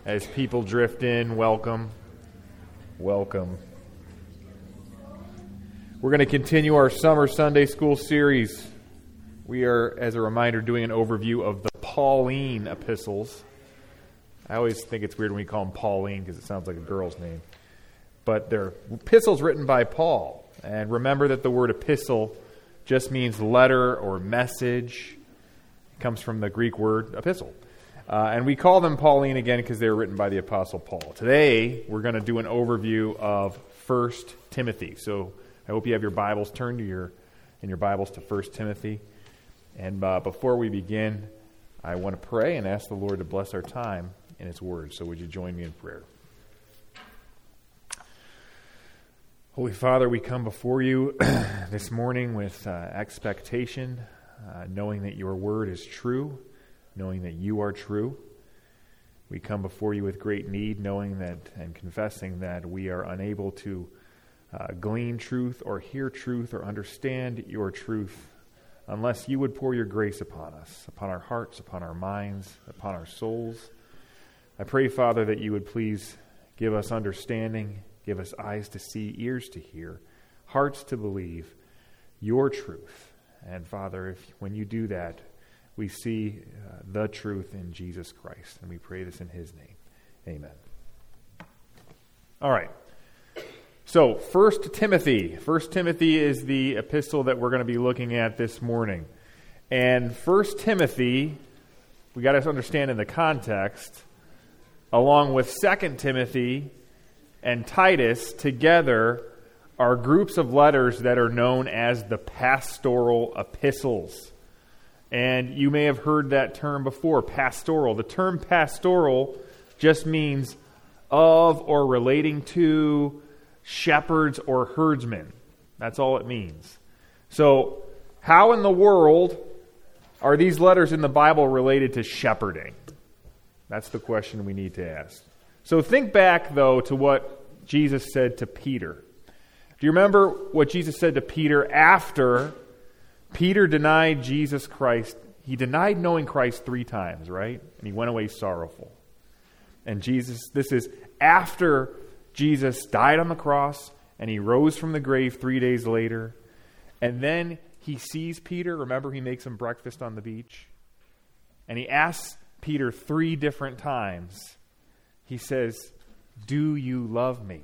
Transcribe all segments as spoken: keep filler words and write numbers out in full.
As people drift in, welcome. Welcome. We're going to continue our summer Sunday school series. We are, as a reminder, doing an overview of the Pauline epistles. I always think it's weird when we call them Pauline because it sounds like a girl's name. But they're epistles written by Paul. And remember that the word epistle just means letter or message. It comes from the Greek word epistle. Uh, and we call them Pauline again because they were written by the Apostle Paul. Today, we're going to do an overview of First Timothy. So I hope you have your Bibles turned to your in your Bibles to First Timothy. And uh, before we begin, I want to pray and ask the Lord to bless our time in His Word. So would you join me in prayer? Holy Father, we come before you this morning with uh, expectation, uh, knowing that your Word is true, knowing that you are true. We come before you with great need, knowing that and confessing that we are unable to uh, glean truth or hear truth or understand your truth unless you would pour your grace upon us, upon our hearts, upon our minds, upon our souls. I pray, Father, that you would please give us understanding, give us eyes to see, ears to hear, hearts to believe your truth. And Father, if when you do that, we see uh, the truth in Jesus Christ. And we pray this in His name. Amen. All right. So, First Timothy. First Timothy is the epistle that we're going to be looking at this morning. And First Timothy, we got to understand in the context, along with Second Timothy and Titus together are groups of letters that are known as the pastoral epistles. And you may have heard that term before, pastoral. The term pastoral just means of or relating to shepherds or herdsmen. That's all it means. So, how in the world are these letters in the Bible related to shepherding? That's the question we need to ask. So think back, though, to what Jesus said to Peter. Do you remember what Jesus said to Peter after Peter denied Jesus Christ? He denied knowing Christ three times, right? And he went away sorrowful. And Jesus, this is after Jesus died on the cross and he rose from the grave three days later. And then he sees Peter. Remember, he makes him breakfast on the beach. And he asks Peter three different times. He says, "Do you love me?"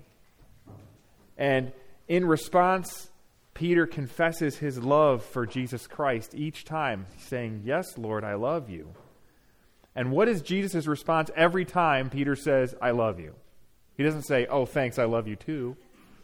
And in response, Peter confesses his love for Jesus Christ each time, saying, "Yes, Lord, I love you." And what is Jesus' response every time Peter says, "I love you"? He doesn't say, "Oh, thanks, I love you too."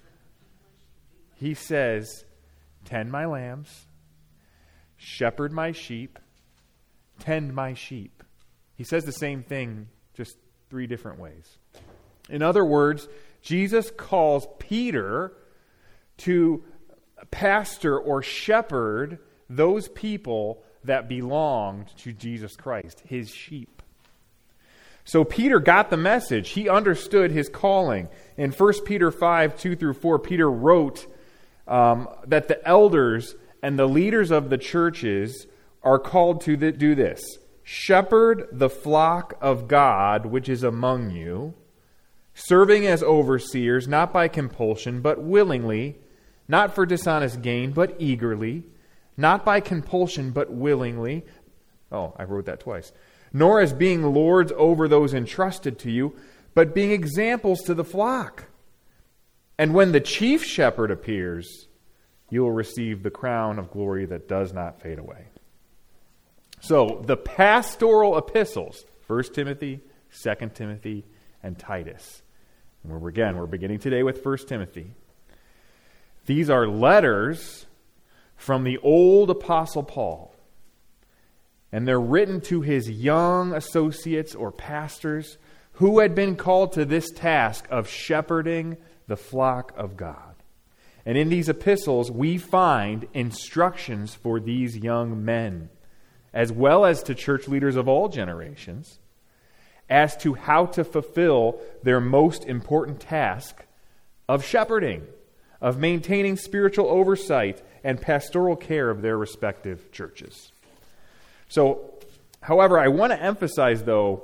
He says, "Tend my lambs, shepherd my sheep, tend my sheep." He says the same thing, just three different ways. In other words, Jesus calls Peter to pastor or shepherd those people that belonged to Jesus Christ, his sheep. So Peter got the message. He understood his calling. In First Peter five, two through four, Peter wrote um, that the elders and the leaders of the churches are called to th- do this. Shepherd the flock of God which is among you, serving as overseers, not by compulsion, but willingly, not for dishonest gain, but eagerly, not by compulsion, but willingly. Oh, I wrote that twice. Nor as being lords over those entrusted to you, but being examples to the flock. And when the chief shepherd appears, you will receive the crown of glory that does not fade away. So, the pastoral epistles, First Timothy, Second Timothy, and Titus. And we're, again, we're beginning today with First Timothy. These are letters from the old Apostle Paul. And they're written to his young associates or pastors who had been called to this task of shepherding the flock of God. And in these epistles, we find instructions for these young men, as well as to church leaders of all generations, as to how to fulfill their most important task of shepherding, of maintaining spiritual oversight and pastoral care of their respective churches. So, however, I want to emphasize, though,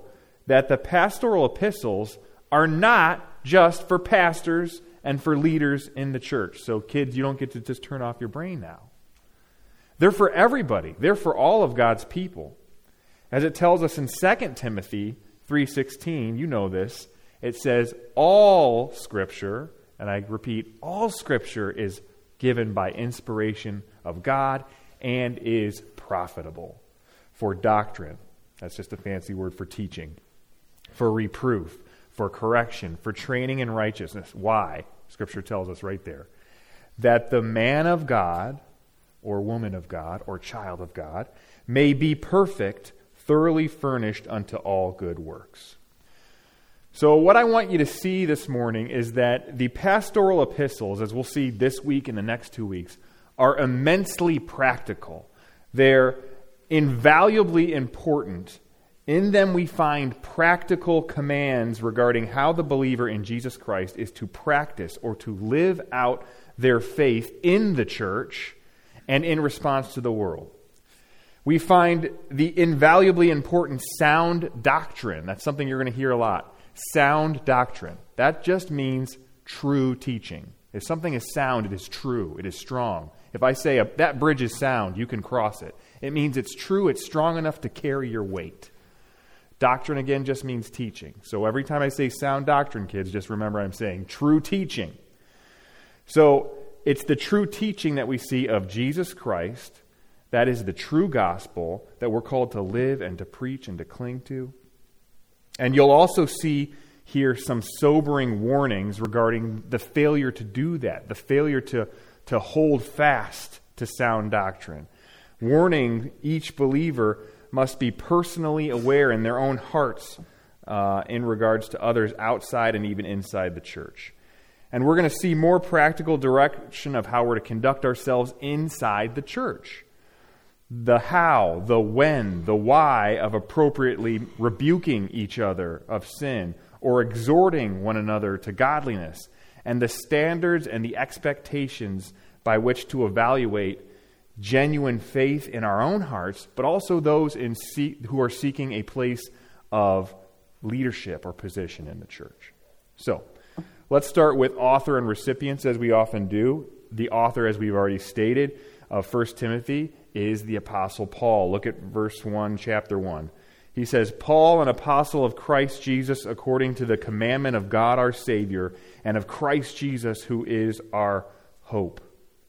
that the pastoral epistles are not just for pastors and for leaders in the church. So kids, you don't get to just turn off your brain now. They're for everybody. They're for all of God's people. As it tells us in Second Timothy three sixteen, you know this, it says, all Scripture, and I repeat, all Scripture is given by inspiration of God and is profitable for doctrine. That's just a fancy word for teaching. For reproof, for correction, for training in righteousness. Why? Scripture tells us right there. That the man of God, or woman of God, or child of God, may be perfect, thoroughly furnished unto all good works. So what I want you to see this morning is that the pastoral epistles, as we'll see this week and the next two weeks, are immensely practical. They're invaluably important. In them we find practical commands regarding how the believer in Jesus Christ is to practice or to live out their faith in the church and in response to the world. We find the invaluably important sound doctrine. That's something you're going to hear a lot. Sound doctrine. That just means true teaching. If something is sound, it is true. It is strong. If I say a, that bridge is sound, you can cross it. It means it's true. It's strong enough to carry your weight. Doctrine, again, just means teaching. So every time I say sound doctrine, kids, just remember I'm saying true teaching. So it's the true teaching that we see of Jesus Christ. That is the true gospel that we're called to live and to preach and to cling to. And you'll also see here some sobering warnings regarding the failure to do that, the failure to, to hold fast to sound doctrine. Warning each believer must be personally aware in their own hearts uh, in regards to others outside and even inside the church. And we're going to see more practical direction of how we're to conduct ourselves inside the church. The how, the when, the why of appropriately rebuking each other of sin or exhorting one another to godliness, and the standards and the expectations by which to evaluate genuine faith in our own hearts, but also those in see- who are seeking a place of leadership or position in the church. So, let's start with author and recipients, as we often do. The author, as we've already stated, of First Timothy is the Apostle Paul. Look at verse one, chapter one. He says, Paul, an apostle of Christ Jesus, according to the commandment of God our Savior, and of Christ Jesus, who is our hope.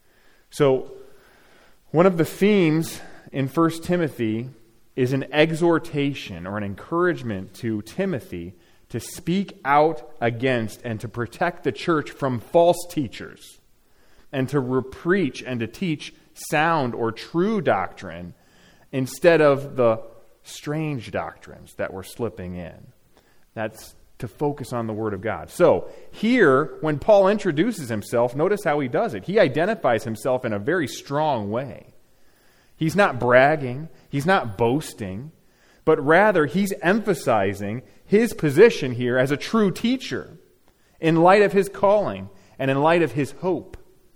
So, one of the themes in First Timothy is an exhortation or an encouragement to Timothy to speak out against and to protect the church from false teachers, and to re-preach and to teach sound or true doctrine instead of the strange doctrines that were slipping in. That's to focus on the Word of God. So here, when Paul introduces himself, notice how he does it. He identifies himself in a very strong way. He's not bragging. He's not boasting. But rather, he's emphasizing his position here as a true teacher in light of his calling and in light of his hope.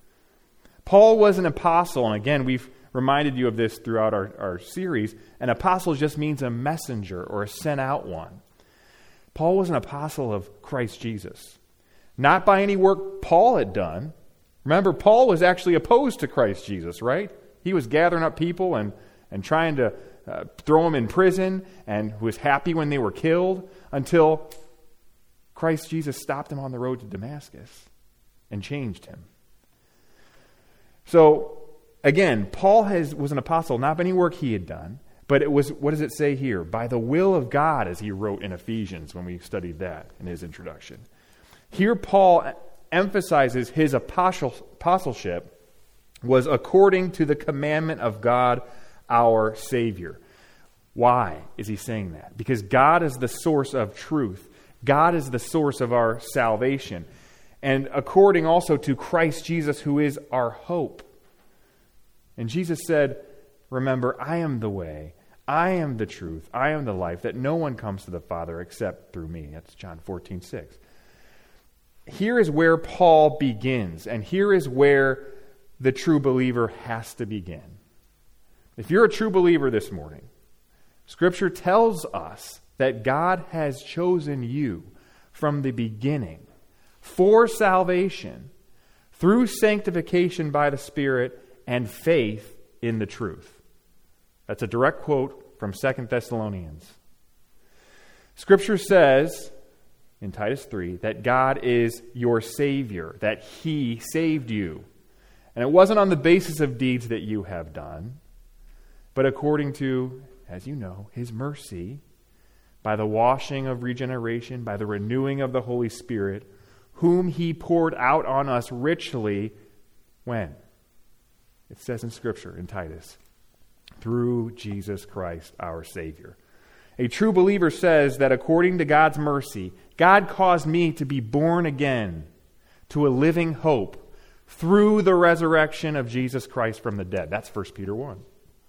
Paul was an apostle, and again, we've reminded you of this throughout our, our series. An apostle just means a messenger or a sent out one. Paul was an apostle of Christ Jesus. Not by any work Paul had done. Remember, Paul was actually opposed to Christ Jesus, right? He was gathering up people and, and trying to uh, throw them in prison, and was happy when they were killed until Christ Jesus stopped him on the road to Damascus and changed him. So, again, Paul has, was an apostle, not by any work he had done, but it was, what does it say here? By the will of God, as he wrote in Ephesians when we studied that in his introduction. Here Paul emphasizes his apostle, apostleship was according to the commandment of God, our Savior. Why is he saying that? Because God is the source of truth. God is the source of our salvation. And according also to Christ Jesus, who is our hope. And Jesus said, remember, I am the way, I am the truth, I am the life, that no one comes to the Father except through me. That's John fourteen six. Here is where Paul begins, and here is where the true believer has to begin. If you're a true believer this morning, Scripture tells us that God has chosen you from the beginning for salvation through sanctification by the Spirit and faith in the truth. That's a direct quote from Second Thessalonians. Scripture says in Titus three that God is your Savior, that He saved you. And it wasn't on the basis of deeds that you have done, but according to, as you know, His mercy, by the washing of regeneration, by the renewing of the Holy Spirit, whom He poured out on us richly, when? It says in Scripture, in Titus, through Jesus Christ our Savior. A true believer says that according to God's mercy, God caused me to be born again to a living hope through the resurrection of Jesus Christ from the dead. That's First Peter one.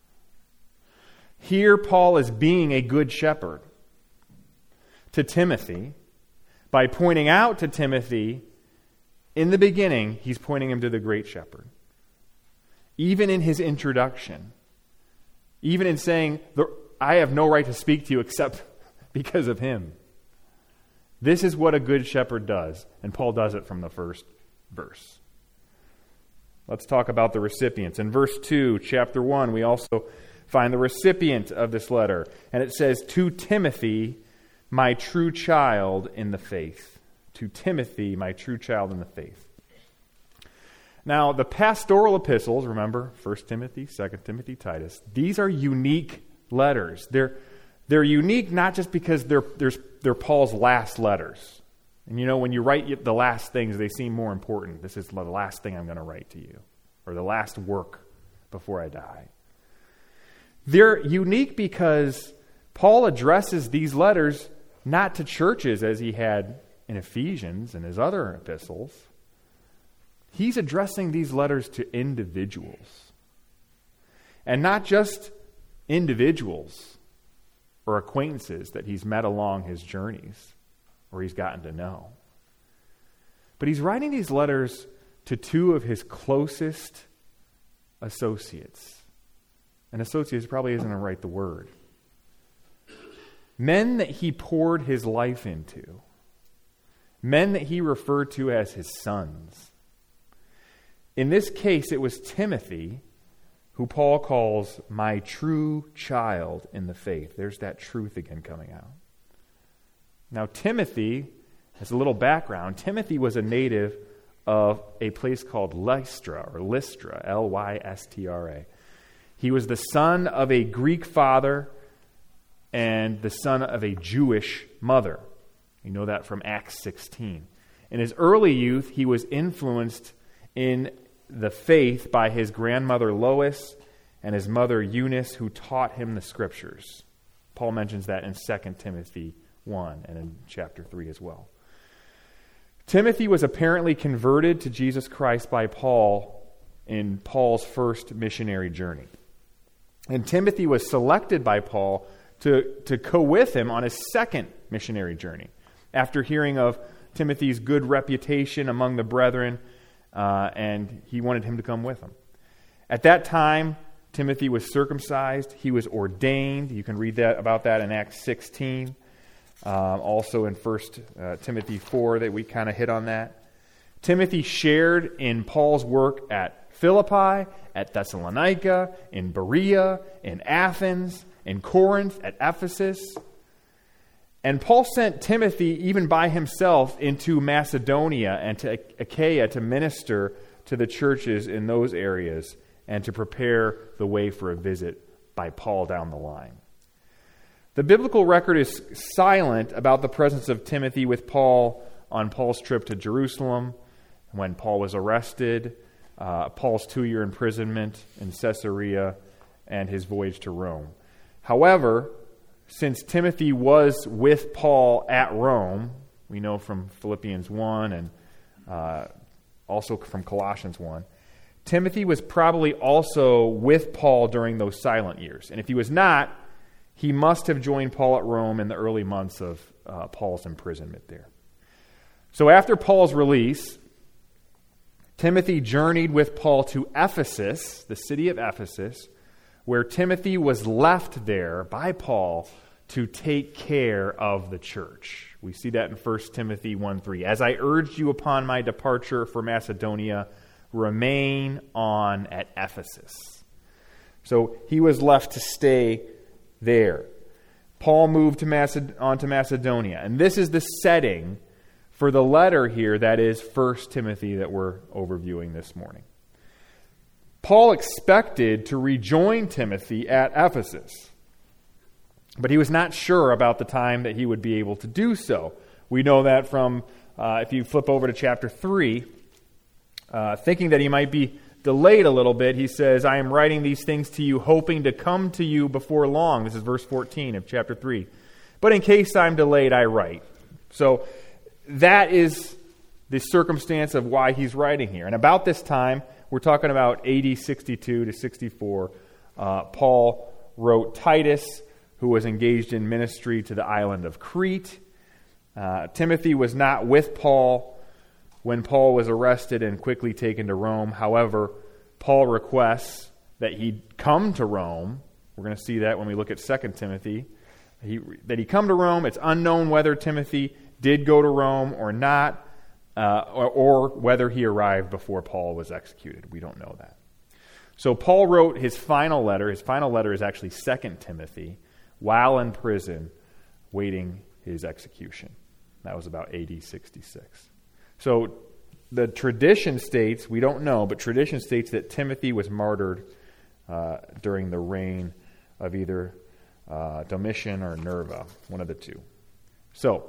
Here Paul is being a good shepherd to Timothy by pointing out to Timothy, in the beginning, he's pointing him to the great shepherd. Even in his introduction, even in saying, I have no right to speak to you except because of him. This is what a good shepherd does, and Paul does it from the first verse. Let's talk about the recipients. In verse two, chapter one, we also find the recipient of this letter, and it says, to Timothy, my true child in the faith. To Timothy, my true child in the faith. Now, the pastoral epistles, remember, First Timothy, Second Timothy, Titus, these are unique letters. They're they're unique not just because they're there's they're Paul's last letters. And you know, when you write the last things, they seem more important. This is the last thing I'm going to write to you, or the last work before I die. They're unique because Paul addresses these letters not to churches as he had in Ephesians and his other epistles. He's addressing these letters to individuals. And not just individuals or acquaintances that he's met along his journeys or he's gotten to know. But he's writing these letters to two of his closest associates. And associates probably isn't the right the word. Men that he poured his life into. Men that he referred to as his sons. In this case, it was Timothy, who Paul calls my true child in the faith. There's that truth again coming out. Now, Timothy, as a little background, Timothy was a native of a place called Lystra, or Lystra, L Y S T R A. He was the son of a Greek father and the son of a Jewish mother. You know that from Acts sixteen. In his early youth, he was influenced in the faith by his grandmother Lois and his mother Eunice, who taught him the Scriptures. Paul mentions that in Second Timothy one and in chapter three as well. Timothy was apparently converted to Jesus Christ by Paul in Paul's first missionary journey. And Timothy was selected by Paul to, to go with him on his second missionary journey. After hearing of Timothy's good reputation among the brethren, uh, and he wanted him to come with him. At that time, Timothy was circumcised. He was ordained. You can read that about that in Acts sixteen. Um, also in First uh, Timothy four, that we kind of hit on that. Timothy shared in Paul's work at Philippi, at Thessalonica, in Berea, in Athens, in Corinth, at Ephesus. And Paul sent Timothy even by himself into Macedonia and to Achaia to minister to the churches in those areas and to prepare the way for a visit by Paul down the line. The biblical record is silent about the presence of Timothy with Paul on Paul's trip to Jerusalem, when Paul was arrested, uh, Paul's two-year imprisonment in Caesarea, and his voyage to Rome. However, since Timothy was with Paul at Rome, we know from Philippians one and uh, also from Colossians one, Timothy was probably also with Paul during those silent years. And if he was not, he must have joined Paul at Rome in the early months of uh, Paul's imprisonment there. So after Paul's release, Timothy journeyed with Paul to Ephesus, the city of Ephesus, where Timothy was left there by Paul to take care of the church. We see that in First Timothy one three. As I urged you upon my departure for Macedonia, remain on at Ephesus. So he was left to stay there. Paul moved to Maced- on to Macedonia. And this is the setting for the letter here that is First Timothy that we're overviewing this morning. Paul expected to rejoin Timothy at Ephesus, but he was not sure about the time that he would be able to do so. We know that from, uh, if you flip over to chapter three, uh, thinking that he might be delayed a little bit, he says, I am writing these things to you, hoping to come to you before long. This is verse fourteen of chapter three. But in case I'm delayed, I write. So that is the circumstance of why he's writing here. And about this time, we're talking about A D sixty-two to sixty-four, uh, Paul wrote Titus, who was engaged in ministry to the island of Crete. Uh, Timothy was not with Paul when Paul was arrested and quickly taken to Rome. However, Paul requests that he come to Rome. We're going to see that when we look at Second Timothy. He, that he come to Rome. It's unknown whether Timothy did go to Rome or not, uh, or, or whether he arrived before Paul was executed. We don't know that. So Paul wrote his final letter. His final letter is actually Second Timothy, while in prison, waiting his execution. That was about A D sixty-six. So the tradition states, we don't know, but tradition states that Timothy was martyred uh, during the reign of either uh, Domitian or Nerva, one of the two. So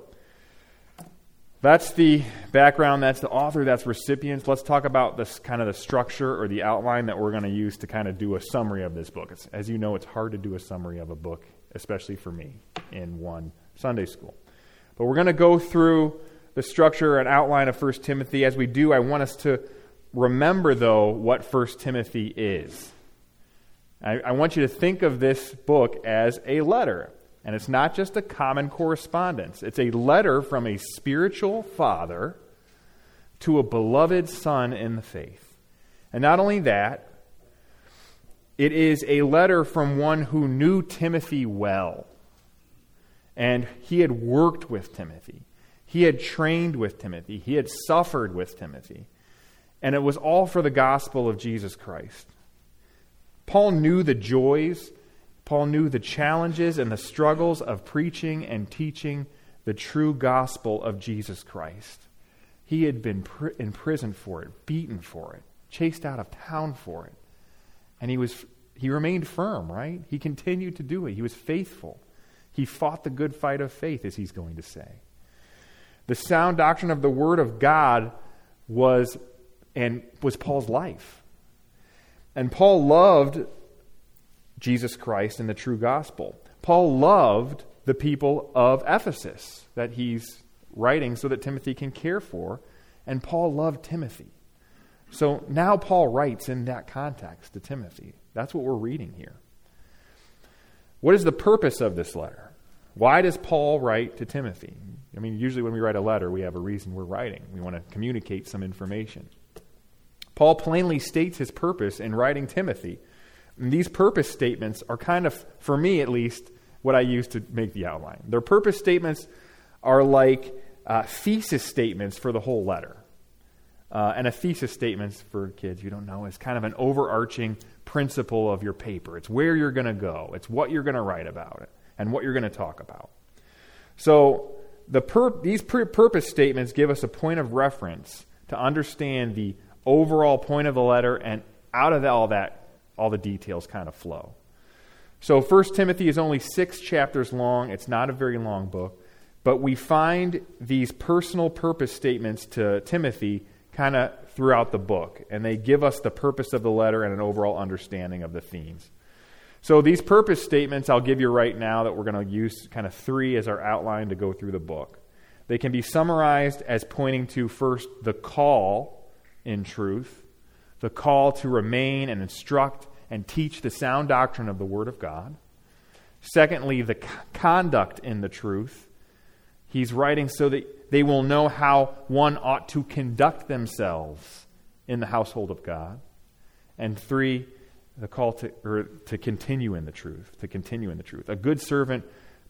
that's the background, that's the author, that's recipients. Let's talk about this kind of the structure or the outline that we're going to use to kind of do a summary of this book. It's, as you know, it's hard to do a summary of a book, especially for me, in one Sunday school. But we're going to go through the structure and outline of First Timothy. As we do, I want us to remember, though, what First Timothy is. I, I want you to think of this book as a letter. And it's not just a common correspondence. It's a letter from a spiritual father to a beloved son in the faith. And not only that, it is a letter from one who knew Timothy well. And he had worked with Timothy. He had trained with Timothy. He had suffered with Timothy. And it was all for the gospel of Jesus Christ. Paul knew the joys, Paul knew the challenges and the struggles of preaching and teaching the true gospel of Jesus Christ. He had been pr- imprisoned for it, beaten for it, chased out of town for it. And he was he remained firm, right? He continued to do it. He was faithful. He fought the good fight of faith, as he's going to say. The sound doctrine of the Word of God was and was Paul's life. And Paul loved Jesus Christ and the true gospel. Paul loved the people of Ephesus that he's writing so that Timothy can care for. And Paul loved Timothy. So now Paul writes in that context to Timothy. That's what we're reading here. What is the purpose of this letter? Why does Paul write to Timothy? I mean, usually when we write a letter, we have a reason we're writing. We want to communicate some information. Paul plainly states his purpose in writing Timothy. And these purpose statements are kind of, for me at least, what I use to make the outline. Their purpose statements are like uh, thesis statements for the whole letter. Uh, and a thesis statement, for kids you don't know, is kind of an overarching principle of your paper. It's where you're going to go. It's what you're going to write about it and what you're going to talk about. So the pur- these pur- purpose statements give us a point of reference to understand the overall point of the letter, and out of all that, all the details kind of flow. So First Timothy is only six chapters long. It's not a very long book. But we find these personal purpose statements to Timothy kind of throughout the book. And they give us the purpose of the letter and an overall understanding of the themes. So these purpose statements I'll give you right now that we're going to use kind of three as our outline to go through the book. They can be summarized as pointing to, first, the call in truth, the call to remain and instruct and teach the sound doctrine of the Word of God. Secondly, the c- conduct in the truth. He's writing so that they will know how one ought to conduct themselves in the household of God. And three, the call to, or to continue in the truth, to continue in the truth. A good servant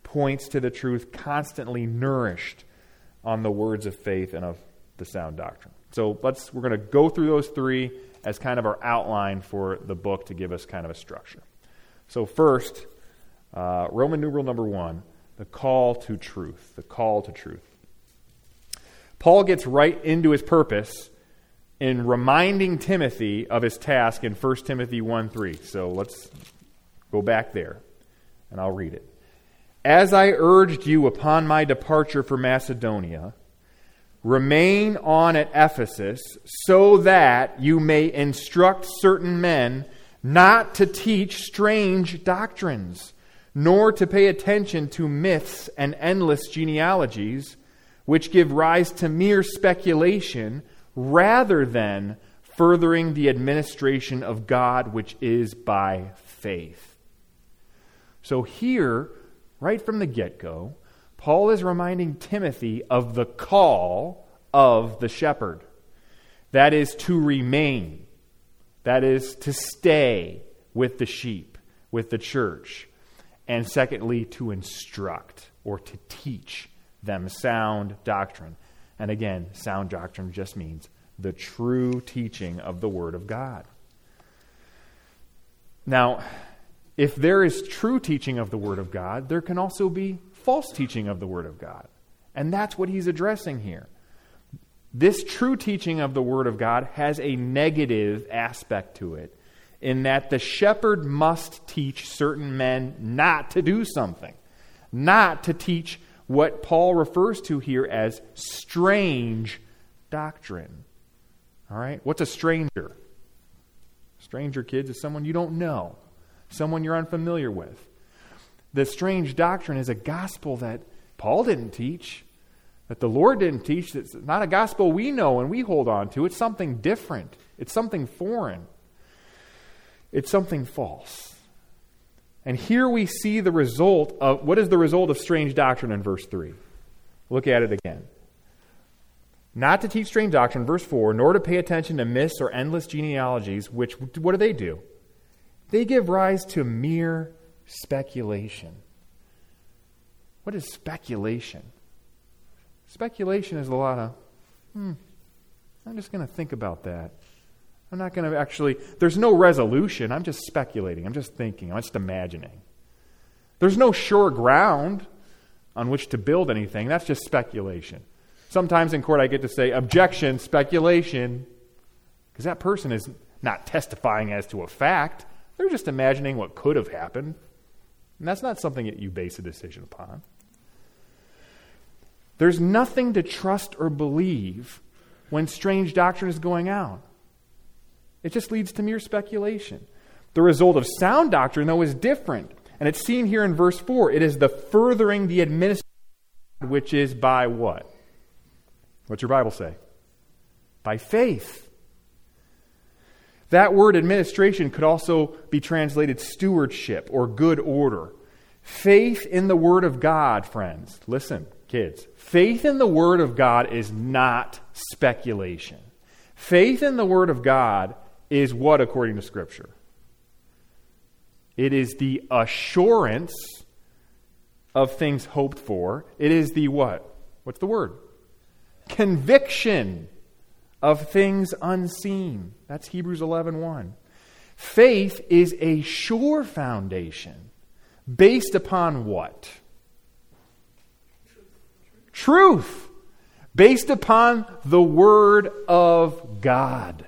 points to the truth, constantly nourished on the words of faith and of the sound doctrine. So let's we're going to go through those three as kind of our outline for the book to give us kind of a structure. So first, uh, Roman numeral number one, the call to truth. The call to truth. Paul gets right into his purpose in reminding Timothy of his task in First Timothy one three. So let's go back there, and I'll read it. As I urged you upon my departure for Macedonia, remain on at Ephesus, so that you may instruct certain men not to teach strange doctrines, nor to pay attention to myths and endless genealogies, which give rise to mere speculation, rather than furthering the administration of God, which is by faith. So here, right from the get-go, Paul is reminding Timothy of the call of the shepherd. That is to remain. That is to stay with the sheep, with the church. And secondly, to instruct or to teach them sound doctrine. And again, sound doctrine just means the true teaching of the Word of God. Now, if there is true teaching of the Word of God, there can also be false teaching of the Word of God. And that's what he's addressing here. This true teaching of the Word of God has a negative aspect to it, in that the shepherd must teach certain men not to do something, not to teach what Paul refers to here as strange doctrine. All right? What's a stranger? Stranger, kids, is someone you don't know, someone you're unfamiliar with. The strange doctrine is a gospel that Paul didn't teach, that the Lord didn't teach. It's not a gospel we know and we hold on to. It's something different. It's something foreign. It's something false. And here we see the result of, what is the result of strange doctrine in verse three? Look at it again. Not to teach strange doctrine, verse four, nor to pay attention to myths or endless genealogies, which, what do they do? They give rise to mere speculation. What is speculation? Speculation is a lot of, hmm, I'm just going to think about that. I'm not going to actually, there's no resolution. I'm just speculating. I'm just thinking. I'm just imagining. There's no sure ground on which to build anything. That's just speculation. Sometimes in court I get to say, objection, speculation, because that person is not testifying as to a fact. They're just imagining what could have happened. And that's not something that you base a decision upon. There's nothing to trust or believe when strange doctrine is going out. It just leads to mere speculation. The result of sound doctrine, though, is different. And it's seen here in verse four. It is the furthering the administration, which is by what? What's your Bible say? By faith. That word administration could also be translated stewardship or good order. Faith in the Word of God, friends. Listen, kids. Faith in the Word of God is not speculation. Faith in the Word of God is what according to Scripture? It is the assurance of things hoped for. It is the what? What's the word? Conviction of things unseen. That's Hebrews eleven one. Faith is a sure foundation based upon what? Truth. Based upon the Word of God.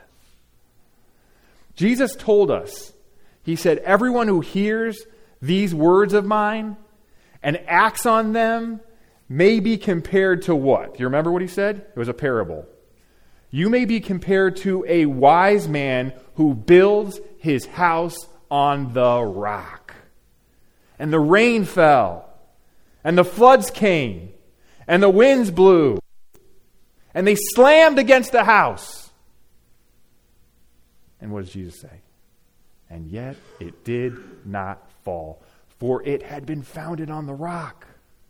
Jesus told us, He said, everyone who hears these words of mine and acts on them may be compared to what? Do you remember what He said? It was a parable. You may be compared to a wise man who builds his house on the rock. And the rain fell, and the floods came, and the winds blew, and they slammed against the house. And what does Jesus say? And yet it did not fall, for it had been founded on the rock.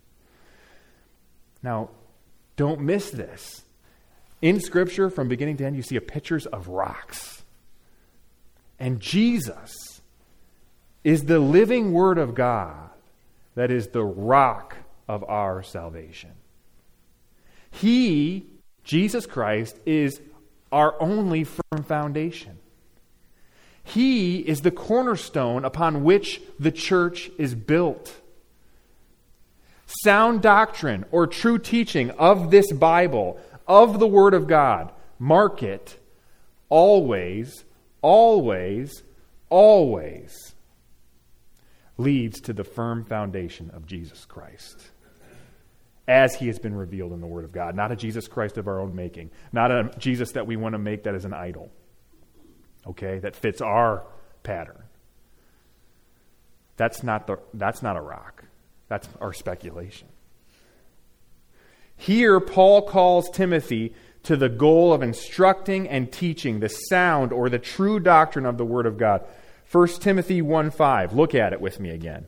Now, don't miss this. In Scripture, from beginning to end, you see pictures of rocks. And Jesus is the living Word of God that is the rock of our salvation. He, Jesus Christ, is our only firm foundation. He is the cornerstone upon which the church is built. Sound doctrine or true teaching of this Bible, of the Word of God, mark it, always, always, always leads to the firm foundation of Jesus Christ, as He has been revealed in the Word of God. Not a Jesus Christ of our own making. Not a Jesus that we want to make that is an idol. Okay? That fits our pattern. That's not the, that's not a rock. That's our speculation. Here, Paul calls Timothy to the goal of instructing and teaching the sound or the true doctrine of the Word of God. First Timothy one five. Look at it with me again.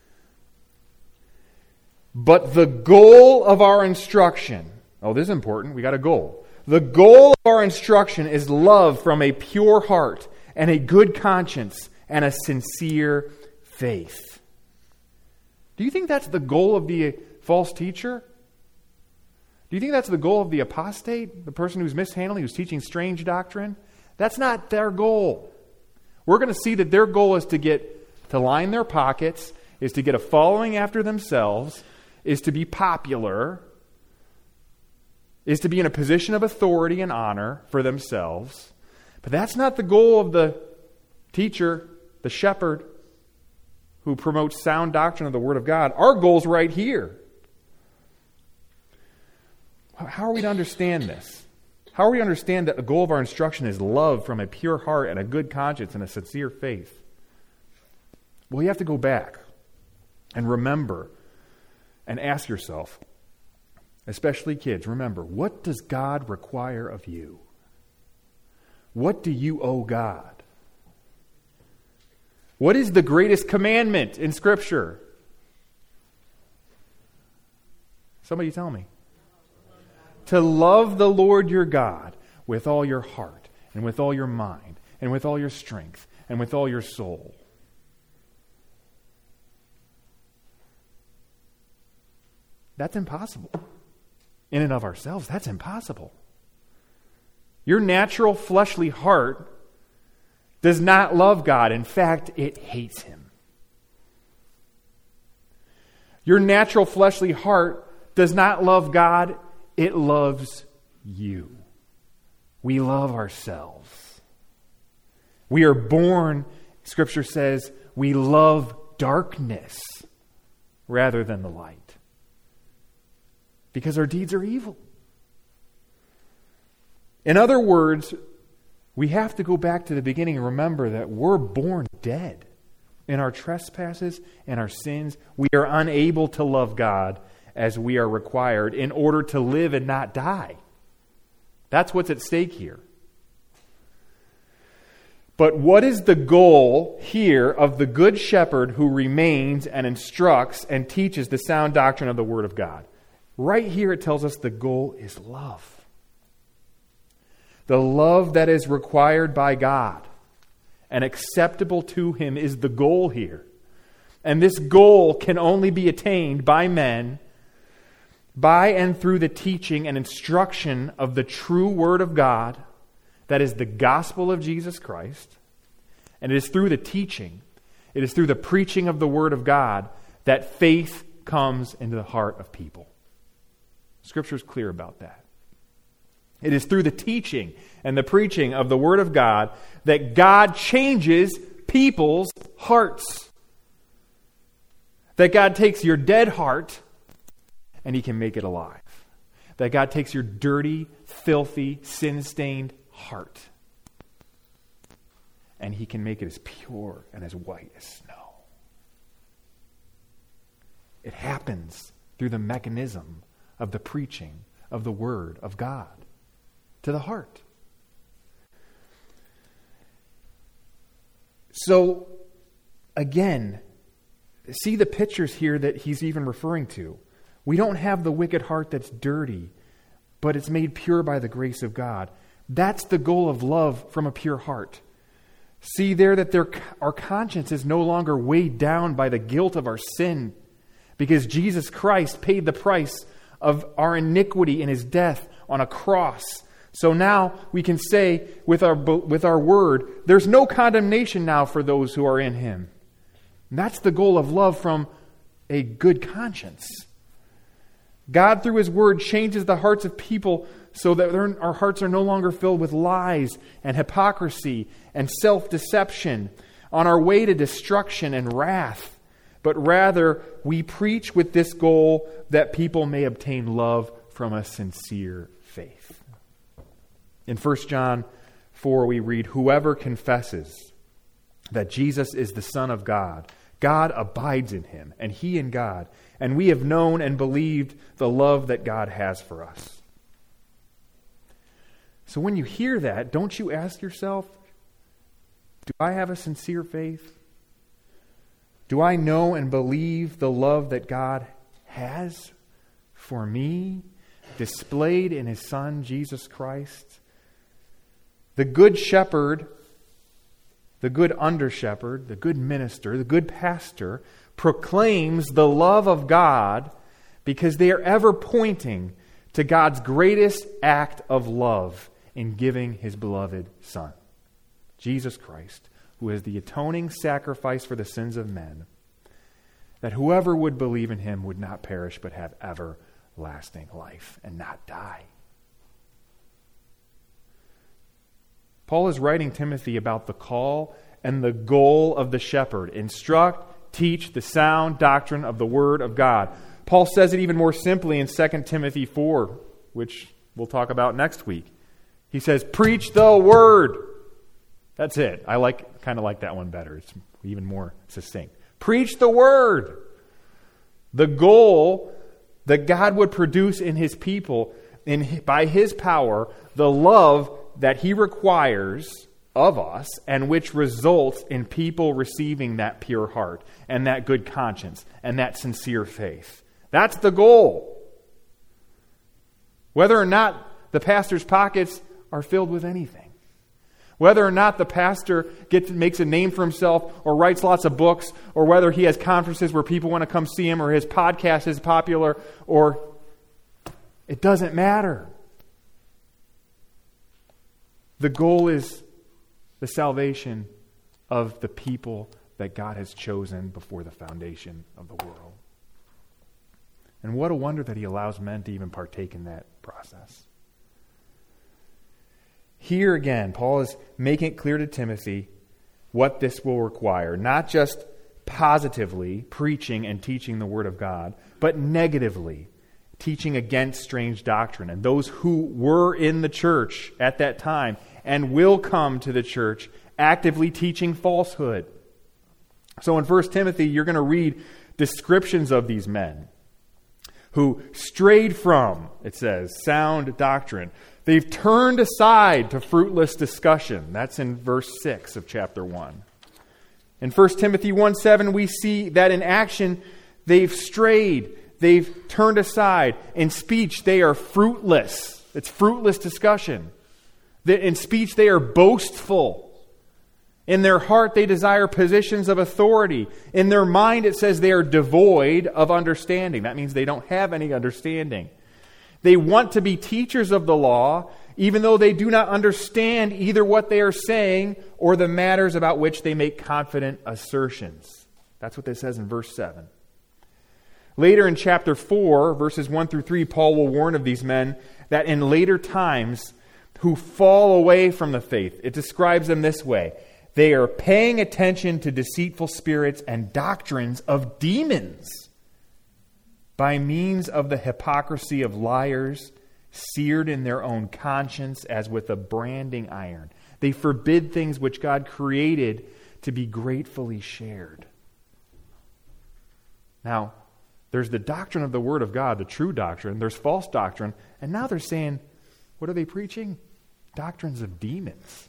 But the goal of our instruction, oh, this is important, we got a goal. The goal of our instruction is love from a pure heart and a good conscience and a sincere faith. Do you think that's the goal of the false teacher? Do you think that's the goal of the apostate, the person who's mishandling, who's teaching strange doctrine? That's not their goal. We're going to see that their goal is to get to line their pockets, is to get a following after themselves, is to be popular, is to be in a position of authority and honor for themselves. But that's not the goal of the teacher, the shepherd, who promotes sound doctrine of the Word of God. Our goal's right here. How are we to understand this? How are we to understand that the goal of our instruction is love from a pure heart and a good conscience and a sincere faith? Well, you have to go back and remember and ask yourself, especially kids, remember, what does God require of you? What do you owe God? What is the greatest commandment in Scripture? Somebody tell me. To love the Lord your God with all your heart and with all your mind and with all your strength and with all your soul. That's impossible. In and of ourselves, that's impossible. Your natural fleshly heart does not love God. In fact, it hates Him. Your natural fleshly heart does not love God. It loves you. We love ourselves. We are born, Scripture says, we love darkness rather than the light. Because our deeds are evil. In other words, we have to go back to the beginning and remember that we're born dead in our trespasses and our sins. We are unable to love God as we are required in order to live and not die. That's what's at stake here. But what is the goal here of the good shepherd who remains and instructs and teaches the sound doctrine of the Word of God? Right here it tells us the goal is love. The love that is required by God and acceptable to Him is the goal here. And this goal can only be attained by men by and through the teaching and instruction of the true Word of God, that is the gospel of Jesus Christ. And it is through the teaching, it is through the preaching of the Word of God that faith comes into the heart of people. Scripture is clear about that. It is through the teaching and the preaching of the Word of God that God changes people's hearts. That God takes your dead heart and He can make it alive. That God takes your dirty, filthy, sin-stained heart and He can make it as pure and as white as snow. It happens through the mechanism of the preaching of the Word of God to the heart. So, again, see the pictures here that he's even referring to. We don't have the wicked heart that's dirty, but it's made pure by the grace of God. That's the goal of love from a pure heart. See there that their, our conscience is no longer weighed down by the guilt of our sin, because Jesus Christ paid the price of our iniquity in his death on a cross. So now we can say with our, with our word, there's no condemnation now for those who are in him. And that's the goal of love from a good conscience. God, through his word, changes the hearts of people so that our hearts are no longer filled with lies and hypocrisy and self-deception on our way to destruction and wrath. But rather, we preach with this goal that people may obtain love from a sincere faith. In First John four, we read, "Whoever confesses that Jesus is the Son of God, God abides in him, and he in God. And we have known and believed the love that God has for us." So when you hear that, don't you ask yourself, do I have a sincere faith? Do I know and believe the love that God has for me, displayed in his Son, Jesus Christ? The good shepherd, the good under-shepherd, the good minister, the good pastor proclaims the love of God because they are ever pointing to God's greatest act of love in giving his beloved Son, Jesus Christ, who is the atoning sacrifice for the sins of men, that whoever would believe in him would not perish but have everlasting life and not die. Paul is writing Timothy about the call and the goal of the shepherd. Instruct, teach the sound doctrine of the Word of God. Paul says it even more simply in Second Timothy four, which we'll talk about next week. He says, preach the Word. That's it. I like kind of like that one better. It's even more succinct. Preach the Word. The goal that God would produce in his people, in by his power, the love that he requires of us, and which results in people receiving that pure heart and that good conscience and that sincere faith. That's the goal. Whether or not the pastor's pockets are filled with anything, whether or not the pastor gets makes a name for himself or writes lots of books, or whether he has conferences where people want to come see him, or his podcast is popular, or it doesn't matter. The goal is the salvation of the people that God has chosen before the foundation of the world. And what a wonder that he allows men to even partake in that process. Here again, Paul is making it clear to Timothy what this will require. Not just positively preaching and teaching the Word of God, but negatively teaching against strange doctrine. And those who were in the church at that time and will come to the church actively teaching falsehood. So in First Timothy, you're going to read descriptions of these men who strayed from, it says, sound doctrine. They've turned aside to fruitless discussion. That's in verse six of chapter one. In First Timothy one seven, we see that in action they've strayed. They've turned aside. In speech, they are fruitless. It's fruitless discussion. In speech, they are boastful. In their heart, they desire positions of authority. In their mind, it says they are devoid of understanding. That means they don't have any understanding. They want to be teachers of the law, even though they do not understand either what they are saying or the matters about which they make confident assertions. That's what it says in verse seven. Later in chapter four, verses one through three, Paul will warn of these men that in later times who fall away from the faith. It describes them this way. They are paying attention to deceitful spirits and doctrines of demons by means of the hypocrisy of liars, seared in their own conscience as with a branding iron. They forbid things which God created to be gratefully shared. Now, there's the doctrine of the Word of God, the true doctrine. There's false doctrine. And now they're saying, what are they preaching? Doctrines of demons.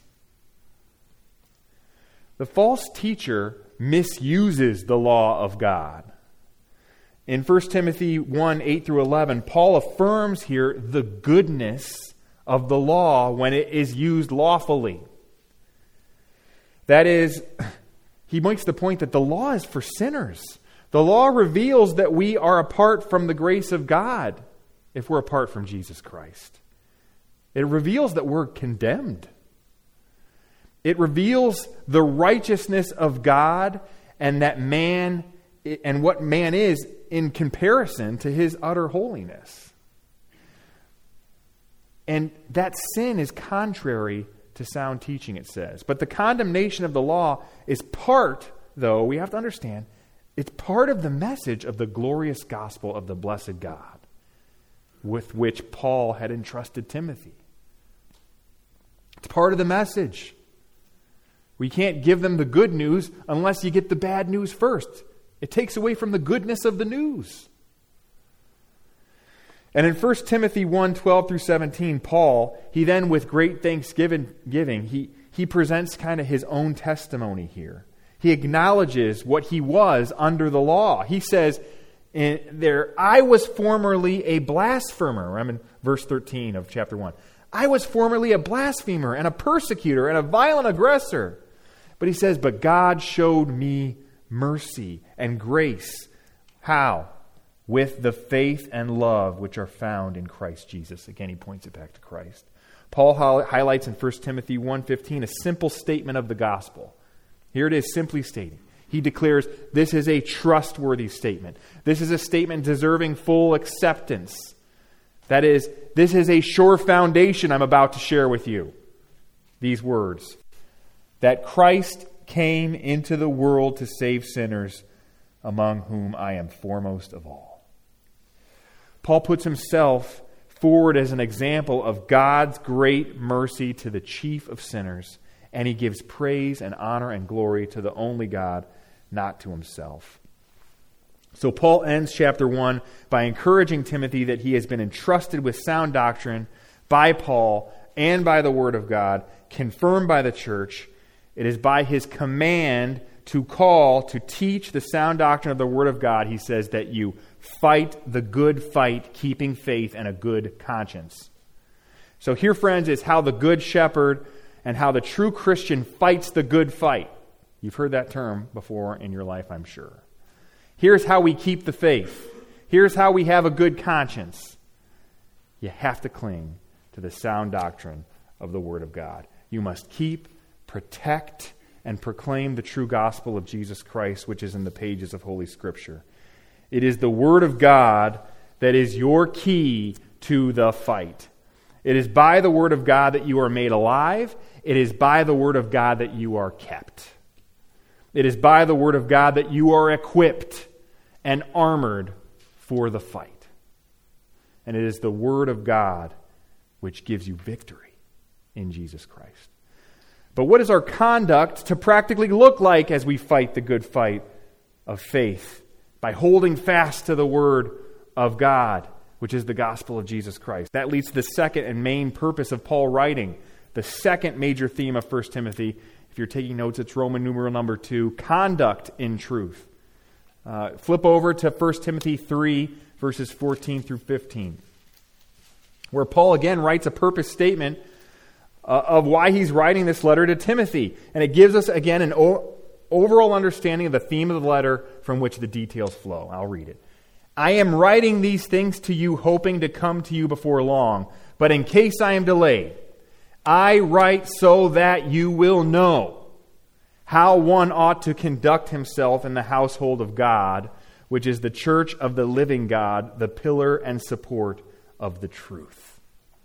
The false teacher misuses the law of God. In First Timothy one, eight through eleven, Paul affirms here the goodness of the law when it is used lawfully. That is, he makes the point that the law is for sinners. The law reveals that we are apart from the grace of God if we're apart from Jesus Christ. It reveals that we're condemned. It reveals the righteousness of God and that man and what man is in comparison to his utter holiness. And that sin is contrary to sound teaching, it says. But the condemnation of the law is part, though, we have to understand, it's part of the message of the glorious gospel of the blessed God with which Paul had entrusted Timothy. It's part of the message. We can't give them the good news unless you get the bad news first. It takes away from the goodness of the news. And in First Timothy one, twelve through seventeen, Paul, he then with great thanksgiving, giving, he, he presents kind of his own testimony here. He acknowledges what he was under the law. He says in there, I was formerly a blasphemer. I'm in verse thirteen of chapter one. I was formerly a blasphemer and a persecutor and a violent aggressor. But he says, but God showed me mercy and grace. How? With the faith and love which are found in Christ Jesus. Again, he points it back to Christ. Paul highlights in First Timothy one fifteen a simple statement of the gospel. Here it is, simply stating. He declares this is a trustworthy statement. This is a statement deserving full acceptance. That is, this is a sure foundation I'm about to share with you. These words. That Christ came into the world to save sinners, among whom I am foremost of all. Paul puts himself forward as an example of God's great mercy to the chief of sinners, and he gives praise and honor and glory to the only God, not to himself. So Paul ends chapter one by encouraging Timothy that he has been entrusted with sound doctrine by Paul and by the Word of God, confirmed by the church. It is by his command to call, to teach the sound doctrine of the Word of God, he says, that you fight the good fight, keeping faith and a good conscience. So here, friends, is how the good shepherd and how the true Christian fights the good fight. You've heard that term before in your life, I'm sure. Here's how we keep the faith. Here's how we have a good conscience. You have to cling to the sound doctrine of the Word of God. You must keep, protect, and proclaim the true gospel of Jesus Christ, which is in the pages of Holy Scripture. It is the Word of God that is your key to the fight. It is by the Word of God that you are made alive. It is by the Word of God that you are kept. It is by the Word of God that you are equipped and armored for the fight. And it is the Word of God which gives you victory in Jesus Christ. But what does our conduct to practically look like as we fight the good fight of faith? By holding fast to the Word of God, which is the gospel of Jesus Christ. That leads to the second and main purpose of Paul writing. The second major theme of First Timothy. If you're taking notes, it's Roman numeral number two, conduct in truth. Uh, flip over to First Timothy three, verses fourteen through fifteen, where Paul again writes a purpose statement uh, of why he's writing this letter to Timothy. And it gives us, again, an o- overall understanding of the theme of the letter from which the details flow. I'll read it. I am writing these things to you, hoping to come to you before long. But in case I am delayed, I write so that you will know how one ought to conduct himself in the household of God, which is the church of the living God, the pillar and support of the truth.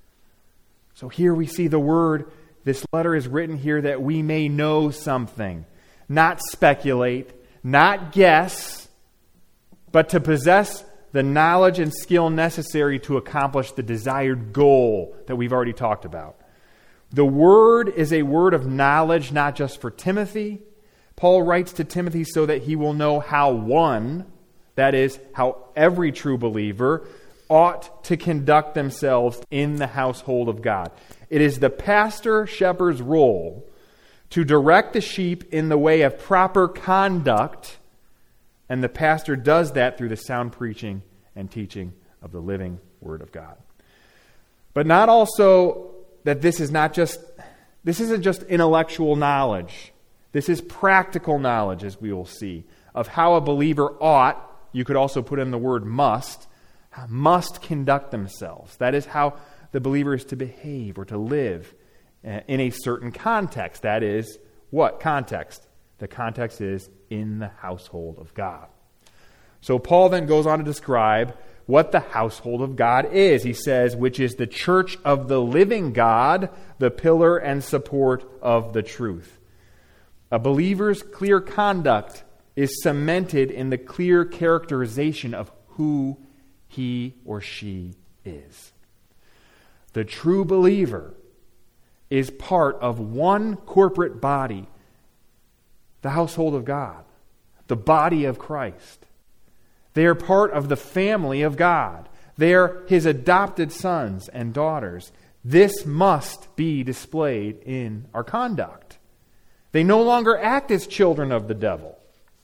So here we see the word, this letter is written here that we may know something, not speculate, not guess, but to possess the knowledge and skill necessary to accomplish the desired goal that we've already talked about. The word is a word of knowledge, not just for Timothy. Paul writes to Timothy so that he will know how one, that is, how every true believer, ought to conduct themselves in the household of God. It is the pastor shepherd's role to direct the sheep in the way of proper conduct, and the pastor does that through the sound preaching and teaching of the living Word of God. But not also that this is not just, this isn't just intellectual knowledge. This is practical knowledge, as we will see, of how a believer ought, you could also put in the word must, must conduct themselves. That is how the believer is to behave or to live in a certain context. That is, what context? The context is in the household of God. So Paul then goes on to describe what the household of God is. He says, which is the church of the living God, the pillar and support of the truth. A believer's clear conduct is cemented in the clear characterization of who he or she is. The true believer is part of one corporate body, the household of God, the body of Christ. They are part of the family of God. They are His adopted sons and daughters. This must be displayed in our conduct. They no longer act as children of the devil.